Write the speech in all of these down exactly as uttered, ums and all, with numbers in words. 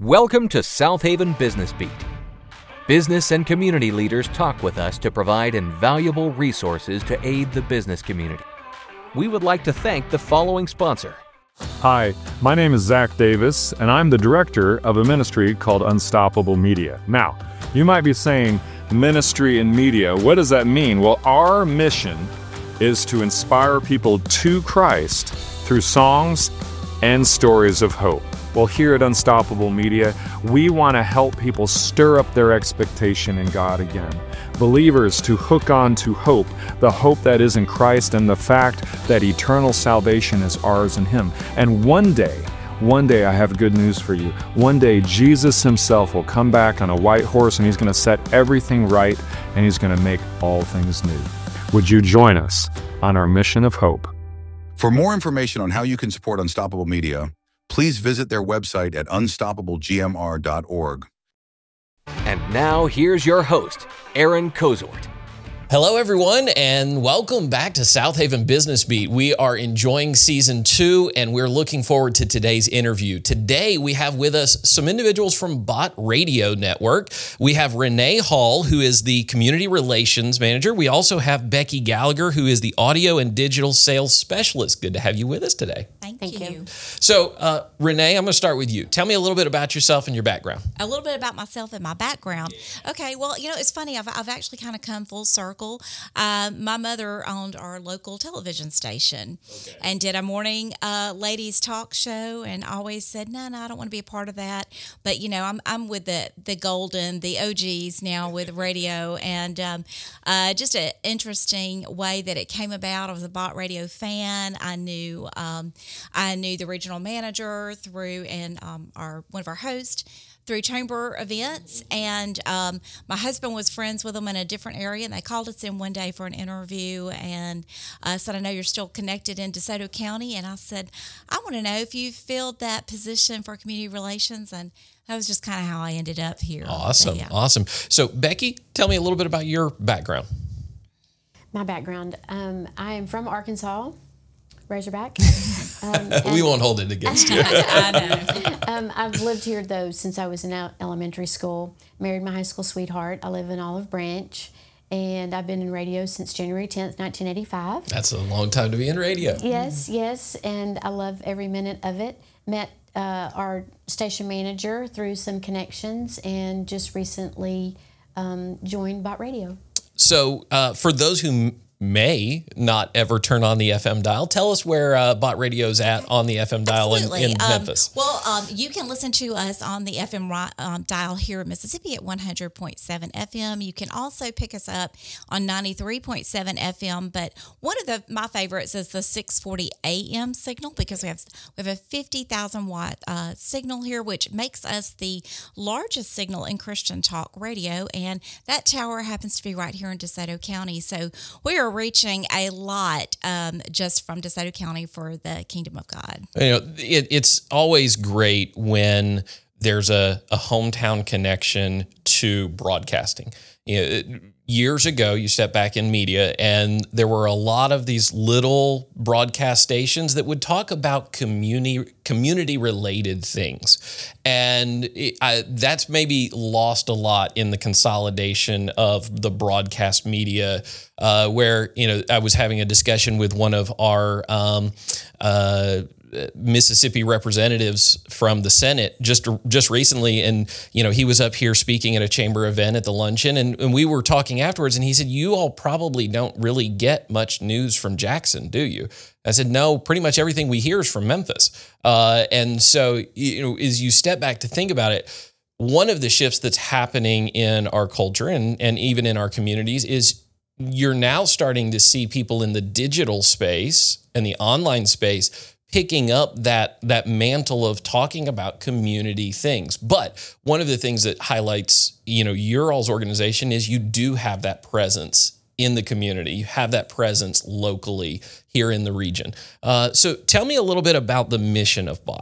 Welcome to South Haven Business Beat. Business and community leaders talk with us to provide invaluable resources to aid the business community. We would like to thank the following sponsor. Hi, my name is Zach Davis, and I'm the director of a ministry called Unstoppable Media. Now, you might be saying, ministry and media, what does that mean? Well, our mission is to inspire people to Christ through songs and stories of hope. Well, here at Unstoppable Media, we want to help people stir up their expectation in God again. Believers to hook on to hope, the hope that is in Christ and the fact that eternal salvation is ours in Him. And one day, one day I have good news for you. One day Jesus Himself will come back on a white horse and He's going to set everything right and He's going to make all things new. Would you join us on our mission of hope? For more information on how you can support Unstoppable Media, please visit their website at unstoppable g m r dot org. And now here's your host, Aaron Kozort. Hello, everyone, and welcome back to South Haven Business Beat. We are enjoying season two, and we're looking forward to today's interview. Today, we have with us some individuals from Bott Radio Network. We have Renee Hall, who is the Community Relations Manager. We also have Becky Gallagher, who is the Audio and Digital Sales Specialist. Good to have you with us today. Thank, Thank you. you. So, uh, Renee, I'm going to start with you. Tell me a little bit about yourself and your background. A little bit about myself and my background. Okay, well, you know, it's funny. I've, I've actually kind of come full circle. Uh, my mother owned our local television station okay. and did a morning uh, ladies talk show, and always said, no, no, I don't want to be a part of that. But, you know, I'm I'm with the, the golden, the O Gs now with radio, and um, uh, just an interesting way that it came about. I was a Bott Radio fan. I knew um, I knew the regional manager through, and um, our one of our hosts, through chamber events, and um, my husband was friends with them in a different area, and they called us in one day for an interview and uh, said, I know you're still connected in DeSoto County, and I said, I want to know if you filled that position for community relations, and that was just kind of how I ended up here. Awesome, yeah. awesome. So, Becky, tell me a little bit about your background. My background, um, I am from Arkansas, Razorback. Um, we won't hold it against you. I know. um, I've lived here, though, since I was in elementary school. Married my high school sweetheart. I live in Olive Branch, and I've been in radio since January tenth, nineteen eighty-five. That's a long time to be in radio. Yes, yes, and I love every minute of it. Met uh, our station manager through some connections, and just recently um, joined Bott Radio. So uh, for those who may not ever turn on the F M dial, tell us where uh, Bott Radio's at on the F M dial in, in um, Memphis. Well, um, you can listen to us on the F M um, dial here in Mississippi at one hundred point seven F M. You can also pick us up on ninety-three point seven F M. But one of the my favorites is the six forty A M signal, because we have we have a fifty thousand watt uh, signal here, which makes us the largest signal in Christian talk radio. And that tower happens to be right here in DeSoto County. So we are reaching a lot um, just from DeSoto County for the kingdom of God. You know, it, it's always great when there's a, a hometown connection to broadcasting. You know, it, years ago, you stepped back in media, and there were a lot of these little broadcast stations that would talk about community community related things, and it, I, that's maybe lost a lot in the consolidation of the broadcast media. Uh, where you know, I was having a discussion with one of our um, uh, Mississippi representatives from the Senate just just recently, and you know, he was up here speaking at a chamber event at the luncheon, and, and we were talking afterwards, and he said, you all probably don't really get much news from Jackson, do you? I said, no, pretty much everything we hear is from Memphis. Uh, and so, you know, as you step back to think about it, one of the shifts that's happening in our culture and, and even in our communities is you're now starting to see people in the digital space and the online space picking up that that mantle of talking about community things. But one of the things that highlights, you know, your all's organization is you do have that presence in the community. You have that presence locally here in the region. Uh, so tell me a little bit about the mission of Bott.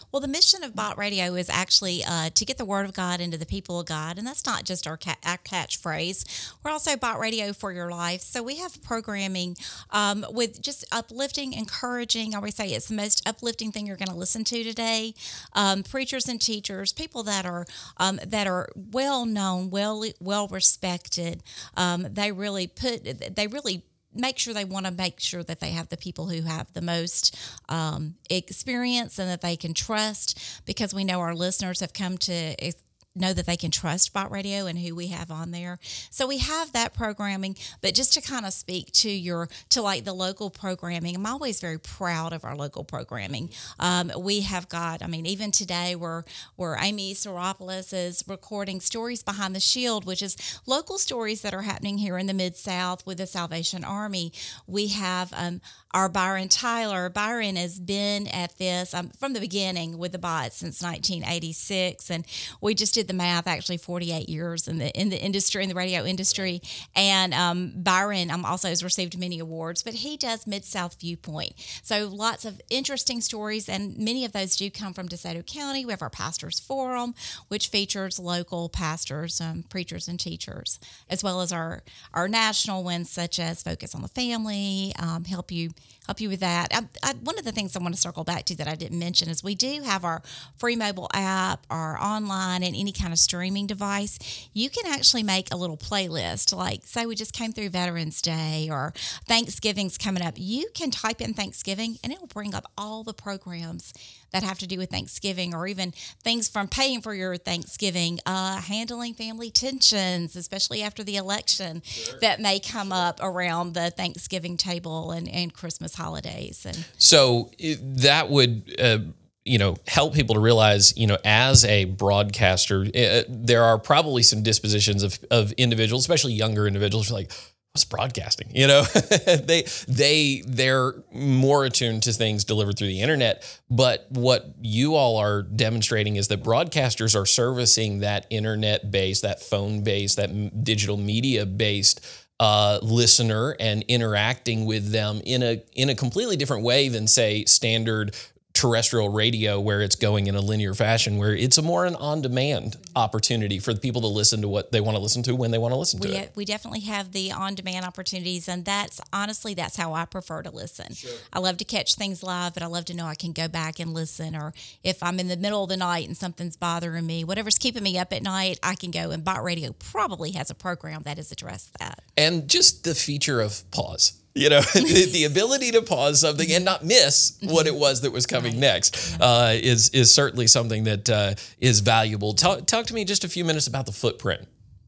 Well, the mission of Bott Radio is actually uh, to get the Word of God into the people of God, and that's not just our, ca- our catchphrase. We're also Bott Radio for your life. So we have programming um, with just uplifting, encouraging. I always say it's the most uplifting thing you're going to listen to today. Um, preachers and teachers, people that are um, that are well known, well well respected. Um, they really put. They really. make sure they want to make sure that they have the people who have the most um, experience and that they can trust, because we know our listeners have come to know that they can trust Bott Radio and who we have on there. So we have that programming, but just to kind of speak to your, to like the local programming, I'm always very proud of our local programming. Um, we have got, I mean, even today we're, where Amy Saropoulos is recording Stories Behind the Shield, which is local stories that are happening here in the Mid-South with the Salvation Army. We have um, our Byron Tyler. Byron has been at this um, from the beginning with the Bott since nineteen eighty-six, and we just did the math, actually forty-eight years in the in the industry, in the radio industry. And um, Byron um, also has received many awards, but he does Mid-South Viewpoint. So lots of interesting stories, and many of those do come from DeSoto County. We have our Pastors Forum, which features local pastors, um, preachers, and teachers, as well as our, our national ones, such as Focus on the Family, um, help you help you with that. I, I, one of the things I want to circle back to that I didn't mention is we do have our free mobile app, our online, and any kind of streaming device. You can actually make a little playlist, like say we just came through Veterans Day or Thanksgiving's coming up. You can type in Thanksgiving and it will bring up all the programs that have to do with Thanksgiving, or even things from paying for your Thanksgiving, uh, handling family tensions, especially after the election, sure. that may come up around the Thanksgiving table and, and Christmas holidays. And so it, that would, uh, you know, help people to realize, you know, as a broadcaster, uh, there are probably some dispositions of, of individuals, especially younger individuals, who are like, what's broadcasting? You know, they they they're more attuned to things delivered through the internet. But what you all are demonstrating is that broadcasters are servicing that internet-based, that phone-based, that m- digital media-based uh, listener and interacting with them in a in a completely different way than, say, standard terrestrial radio, where it's going in a linear fashion, where it's a more an on-demand opportunity for the people to listen to what they want to listen to when they want to listen to we, it. We definitely have the on-demand opportunities, and that's honestly, that's how I prefer to listen. Sure. I love to catch things live, but I love to know I can go back and listen, or if I'm in the middle of the night and something's bothering me, whatever's keeping me up at night, I can go, and Bott Radio probably has a program that has addressed that. And just the feature of pause. You know, the, the ability to pause something and not miss what it was that was coming right. next uh, is is certainly something that uh, is valuable. Talk, talk to me just a few minutes about the footprint.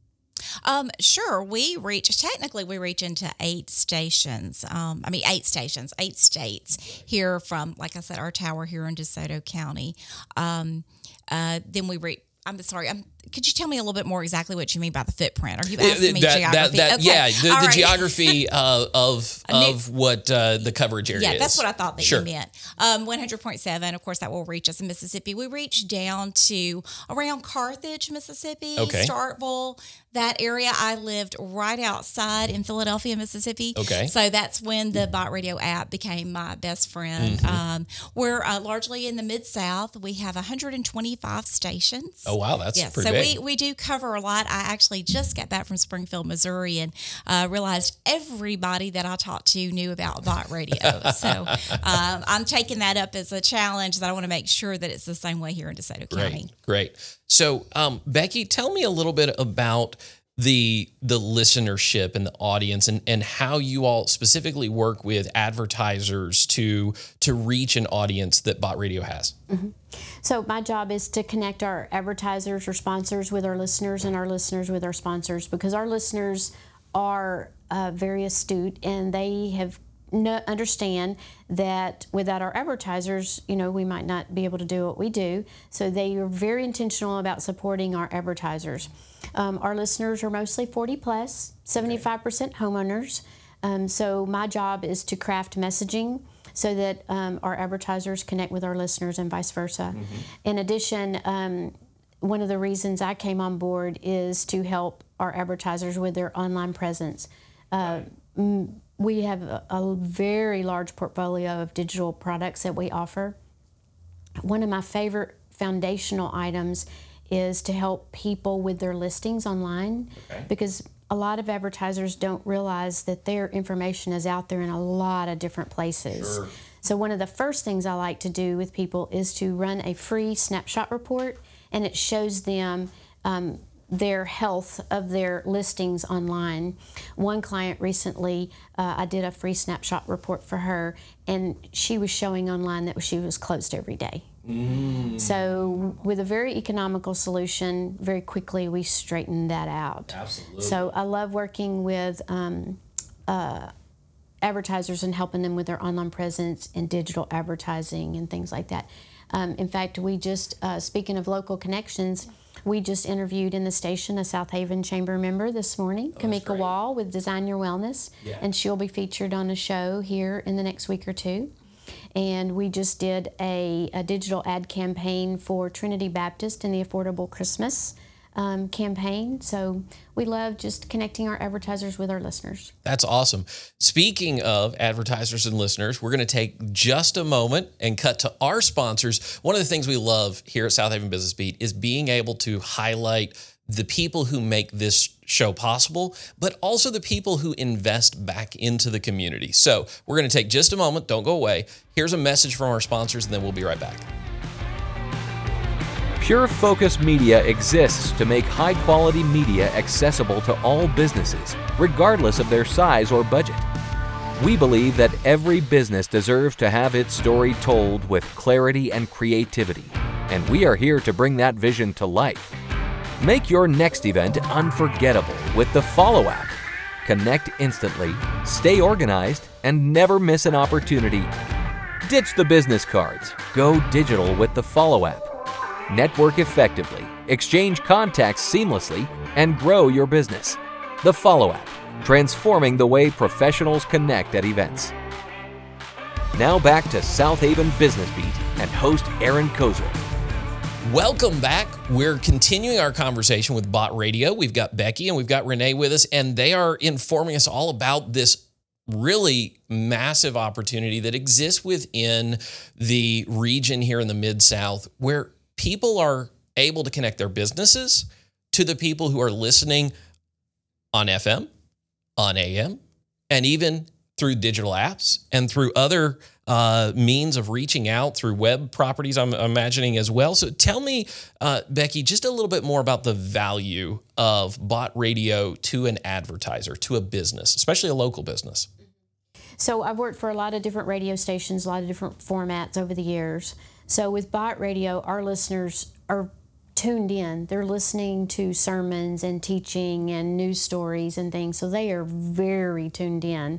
Um, sure. We reach, technically we reach into eight stations. Um, I mean, eight stations, eight states here from, like I said, our tower here in DeSoto County. Um, uh, then we reach, I'm sorry, I'm, could you tell me a little bit more exactly what you mean by the footprint? Are you asking me that, geography? That, that, okay. Yeah, the, the right. geography uh, of of what uh, the coverage area yeah, is. Yeah, that's what I thought that sure. you meant. Um, one hundred point seven, of course, that will reach us in Mississippi. We reach down to around Carthage, Mississippi, okay. Starkville, that area. I lived right outside in Philadelphia, Mississippi. Okay. So that's when the Bott Radio app became my best friend. Mm-hmm. Um, we're uh, largely in the Mid-South. We have one hundred twenty-five stations. Oh, wow, that's yes, pretty so big. we, we do cover a lot. I actually just got back from Springfield, Missouri, and uh, realized everybody that I talked to knew about Bott Radio. So um, I'm taking that up as a challenge that I want to make sure that it's the same way here in DeSoto County. Great, great. So, um, Becky, tell me a little bit about the the listenership and the audience, and, and how you all specifically work with advertisers to to reach an audience that Bott Radio has. Mm-hmm. So my job is to connect our advertisers or sponsors with our listeners, and our listeners with our sponsors, because our listeners are uh, very astute, and they have no, understand that without our advertisers, you know, we might not be able to do what we do. So they are very intentional about supporting our advertisers. Um, our listeners are mostly forty plus, seventy-five percent homeowners. Um, so my job is to craft messaging so that um, our advertisers connect with our listeners and vice versa. Mm-hmm. In addition, um, one of the reasons I came on board is to help our advertisers with their online presence. Uh, right. We have a, a very large portfolio of digital products that we offer. one of my favorite foundational items is to help people with their listings online, okay. because a lot of advertisers don't realize that their information is out there in a lot of different places. Sure. So one of the first things I like to do with people is to run a free snapshot report, and it shows them um, their health of their listings online. One client recently, uh, I did a free snapshot report for her, and she was showing online that she was closed every day. Mm. So with a very economical solution, very quickly we straightened that out. Absolutely. So I love working with um, uh, advertisers and helping them with their online presence and digital advertising and things like that. Um, in fact, we just, uh, speaking of local connections, we just interviewed in the station a South Haven Chamber member this morning, oh, Kamika Wall with Design Your Wellness, yeah. and she'll be featured on a show here in the next week or two. And we just did a, a digital ad campaign for Trinity Baptist in the Affordable Christmas um, campaign. So we love just connecting our advertisers with our listeners. That's awesome. Speaking of advertisers and listeners, we're going to take just a moment and cut to our sponsors. One of the things we love here at South Haven Business Beat is being able to highlight the people who make this show possible, but also the people who invest back into the community. So we're going to take just a moment. Don't go away. Here's a message from our sponsors, and then we'll be right back. Pure Focus Media exists to make high-quality media accessible to all businesses, regardless of their size or budget. We believe that every business deserves to have its story told with clarity and creativity, and we are here to bring that vision to life. Make your next event unforgettable with the Follow app. Connect instantly, stay organized, and never miss an opportunity. Ditch the business cards. Go digital with the Follow app. Network effectively, exchange contacts seamlessly, and grow your business. The Follow app, transforming the way professionals connect at events. Now back to South Haven Business Beat and host Aaron Kozol. Welcome back. We're continuing our conversation with Bott Radio. We've got Becky and we've got Renee with us, and they are informing us all about this really massive opportunity that exists within the region here in the Mid-South, where people are able to connect their businesses to the people who are listening on F M, on A M, and even through digital apps and through other uh, means of reaching out through web properties, I'm imagining as well. So tell me, uh, Becky, just a little bit more about the value of Bott Radio to an advertiser, to a business, especially a local business. So I've worked for a lot of different radio stations, a lot of different formats over the years. So with Bott Radio, our listeners are tuned in. They're listening to sermons and teaching and news stories and things. So they are very tuned in.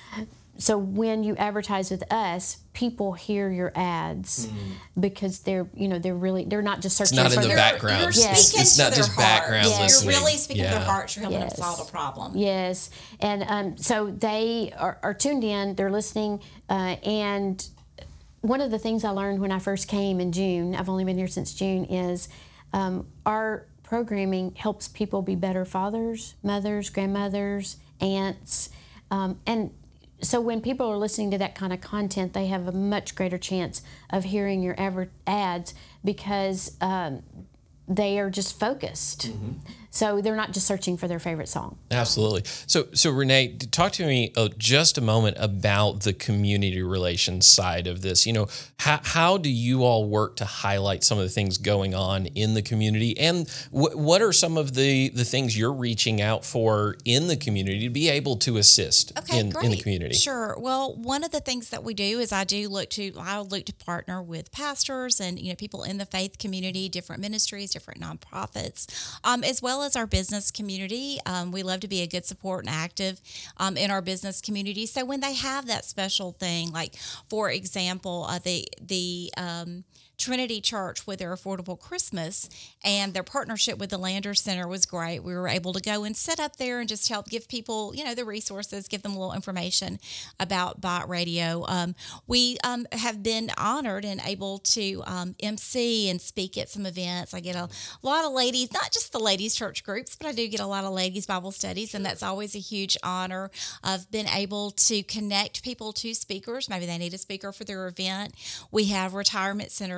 So when you advertise with us, people hear your ads mm. because they're, you know, they're really, they're not just searching. It's not for in the their, background. You're yes. speaking It's to not their just heart. background Yes. listening. You're really speaking yeah. to their hearts. You're helping yes. them solve a problem. Yes, and um, so they are, are tuned in. They're listening, uh, and one of the things I learned when I first came in June, I've only been here since June, is um, our programming helps people be better fathers, mothers, grandmothers, aunts, um, and so when people are listening to that kind of content, they have a much greater chance of hearing your adver- ads because um, they are just focused. Mm-hmm. So they're not just searching for their favorite song. Absolutely. So, so Renee, talk to me uh, just a moment about the community relations side of this. You know, how, how do you all work to highlight some of the things going on in the community? And w- what are some of the, the things you're reaching out for in the community to be able to assist okay, in, great. in the community? Sure. Well, one of the things that we do is I do look to, I look to partner with pastors and, you know, people in the faith community, different ministries, different nonprofits, um, as well as our business community. Um, we love to be a good support and active um, in our business community. So when they have that special thing, like for example, uh, the the um, Trinity Church with their Affordable Christmas and their partnership with the Lander Center was great. We were able to go and sit up there and just help give people, you know, the resources, give them a little information about Bott Radio. Um, we um, have been honored and able to um, M C and speak at some events. I get a lot of ladies, not just the ladies' church groups, but I do get a lot of ladies' Bible studies, and that's always a huge honor. I've been able to connect people to speakers. Maybe they need a speaker for their event. We have retirement centers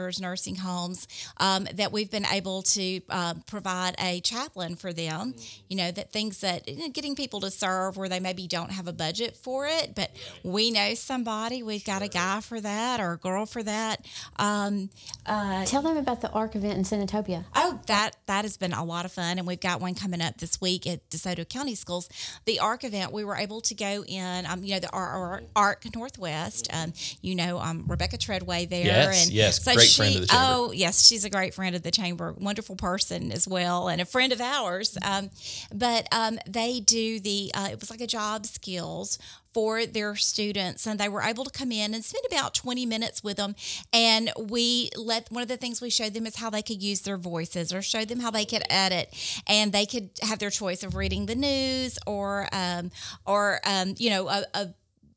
centers, nursing homes, um, that we've been able to uh, provide a chaplain for them. You know, that things that, you know, getting people to serve where they maybe don't have a budget for it, but we know somebody. We've got a guy for that or a girl for that. Um, uh, Tell them about the ARC event in Senatobia. Oh, that that has been a lot of fun, and we've got one coming up this week at DeSoto County Schools. The ARC event, we were able to go in, um, you know, the ARC, ARC Northwest. Um, you know, um, Rebecca Treadway there. Yes, and yes, so great she, friend of the chamber. Oh, yes, she's a great friend of the chamber, wonderful person as well, and a friend of ours. Um, but um, they do the, uh, it was like a job skills for their students, and they were able to come in and spend about twenty minutes with them. And we let, one of the things we showed them is how they could use their voices, or showed them how they could edit, and they could have their choice of reading the news or, um, or um, you know, a, a,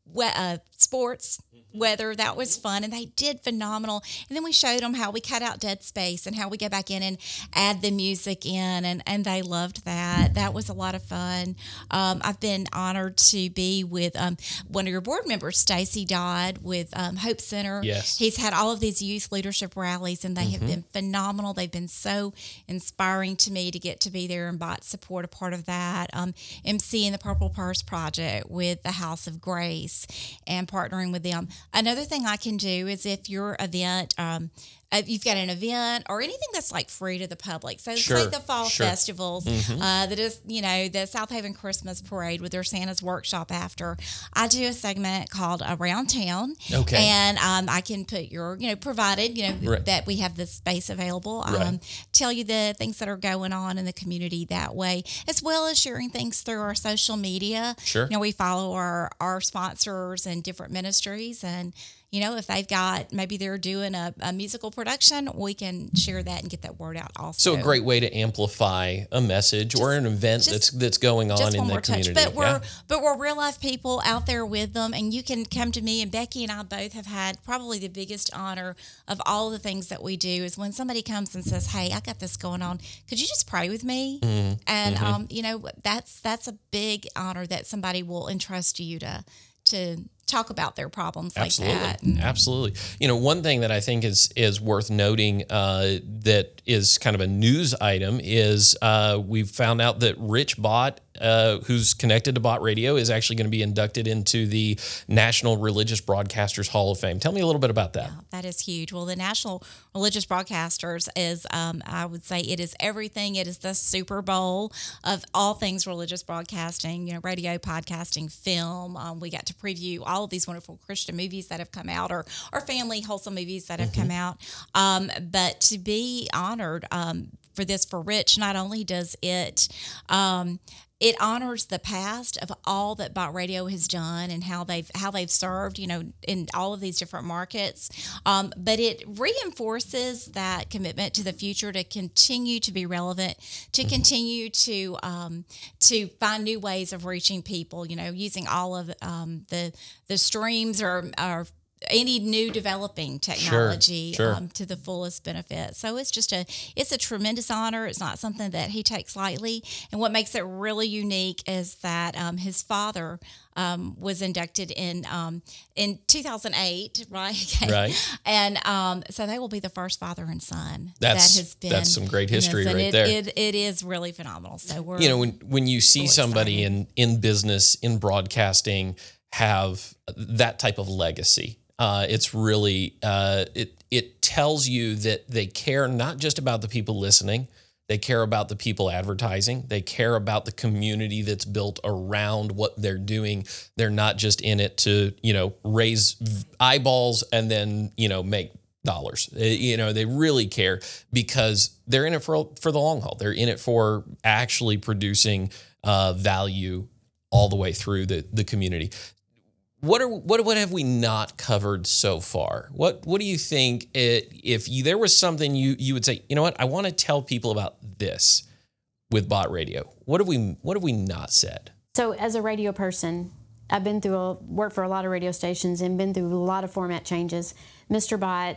a sports. Weather. That was fun, and they did phenomenal. And then we showed them how we cut out dead space and how we go back in and add the music in, and, and they loved that. That was a lot of fun. Um, I've been honored to be with um, one of your board members, Stacy Dodd, with um, Hope Center. Yes. He's had all of these youth leadership rallies, and they mm-hmm. have been phenomenal. They've been so inspiring to me to get to be there and bot support a part of that. Um, emceeing the Purple Purse Project with the House of Grace and partnering with them. Another thing I can do is if your event, um, if you've got an event or anything that's like free to the public. So sure, say the fall sure. festivals, mm-hmm. uh, that is, you know, the South Haven Christmas Parade with their Santa's Workshop after. I do a segment called Around Town. Okay. And um, I can put your, you know, provided, you know, right. that we have the space available, um, right. tell you the things that are going on in the community that way, as well as sharing things through our social media. Sure. You know, we follow our, our sponsors and different ministries, and you know, if they've got, maybe they're doing a, a musical production, we can share that and get that word out also. So a great way to amplify a message just, or an event just, that's that's going on in the community. Touch. But we're yeah. but we're real life people out there with them, and you can come to me, and Becky and I both have had probably the biggest honor of all the things that we do is when somebody comes and says, "Hey, I got this going on. Could you just pray with me?" Mm-hmm. And mm-hmm. um, you know, that's that's a big honor that somebody will entrust you to to talk about their problems like Absolutely. that. Absolutely. You know, one thing that I think is is worth noting uh, that is kind of a news item is uh, we've found out that Rich Bott, uh, who's connected to Bott Radio, is actually going to be inducted into the National Religious Broadcasters Hall of Fame. Tell me a little bit about that. Yeah, that is huge. Well, the National Religious Broadcasters is, um, I would say, it is everything. It is the Super Bowl of all things religious broadcasting, you know, radio, podcasting, film. Um, we got to preview all of these wonderful Christian movies that have come out, or, or family wholesome movies that have mm-hmm. come out. Um, but to be honored um, for this for Rich, not only does it um, it honors the past of all that Bott Radio has done and how they've how they've served, you know, in all of these different markets. Um, but it reinforces that commitment to the future to continue to be relevant, to mm-hmm. continue to um, to find new ways of reaching people. You know, using all of um, the the streams or or any new developing technology sure, sure. Um, to the fullest benefit. So it's just a, it's a tremendous honor. It's not something that he takes lightly. And what makes it really unique is that um, his father um, was inducted in um, in two thousand eight, right? Okay. Right. And um, so they will be the first father and son that's, that has been. That's some great history right it, there. It, it is really phenomenal. So we're, you know, when when you see somebody excited. in in business, in broadcasting, have that type of legacy. Uh, it's really, uh, it it tells you that they care not just about the people listening, they care about the people advertising, they care about the community that's built around what they're doing. They're not just in it to, you know, raise eyeballs and then, you know, make dollars. You know, they really care because they're in it for for the long haul. They're in it for actually producing uh, value all the way through the the community. What are what what have we not covered so far? What what do you think it, if you, there was something you, you would say, you know what, I want to tell people about this with Bott Radio. What have we what have we not said? So as a radio person, I've been through a, worked for a lot of radio stations and been through a lot of format changes. Mister Bott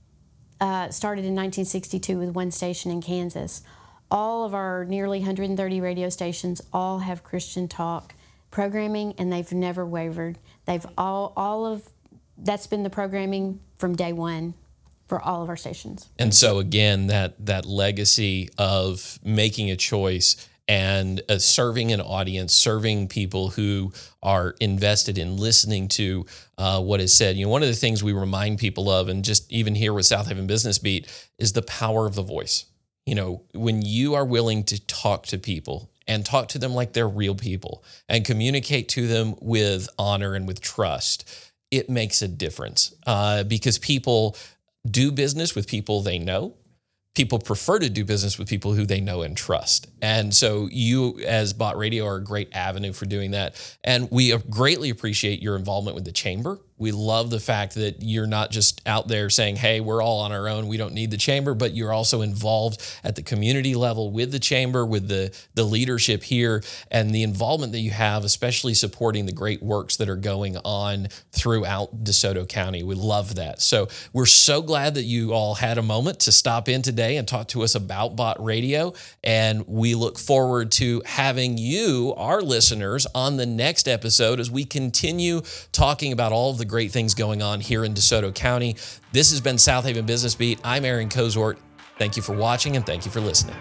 uh, started in nineteen sixty-two with one station in Kansas. All of our nearly one hundred thirty radio stations all have Christian talk programming, and they've never wavered. They've all, all of, that's been the programming from day one for all of our stations. And so again, that that legacy of making a choice and uh, serving an audience, serving people who are invested in listening to uh, what is said. You know, one of the things we remind people of, and just even here with South Haven Business Beat, is the power of the voice. You know, when you are willing to talk to people and talk to them like they're real people and communicate to them with honor and with trust, it makes a difference uh, because people do business with people they know. People prefer to do business with people who they know and trust. And so you as Bott Radio are a great avenue for doing that. And we greatly appreciate your involvement with the Chamber. We love the fact that you're not just out there saying, hey, we're all on our own, we don't need the Chamber, but you're also involved at the community level with the Chamber, with the, the leadership here, and the involvement that you have, especially supporting the great works that are going on throughout DeSoto County. We love that. So we're so glad that you all had a moment to stop in today and talk to us about Bott Radio, and we look forward to having you, our listeners, on the next episode as we continue talking about all of the great things going on here in DeSoto County. This has been South Haven Business Beat. I'm Aaron Cozort. Thank you for watching and thank you for listening.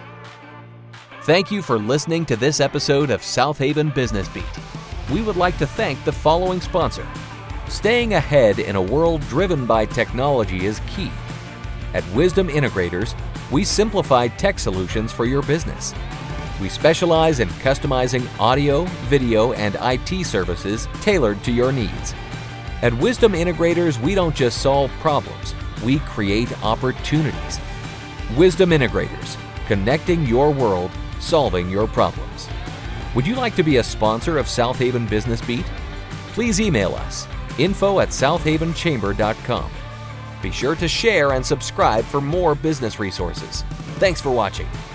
Thank you for listening to this episode of South Haven Business Beat. We would like to thank the following sponsor. Staying ahead in a world driven by technology is key. At Wisdom Integrators, we simplify tech solutions for your business. We specialize in customizing audio, video, and I T services tailored to your needs. At Wisdom Integrators, we don't just solve problems, we create opportunities. Wisdom Integrators, connecting your world, solving your problems. Would you like to be a sponsor of South Haven Business Beat? Please email us, info at south haven chamber dot com. Be sure to share and subscribe for more business resources. Thanks for watching.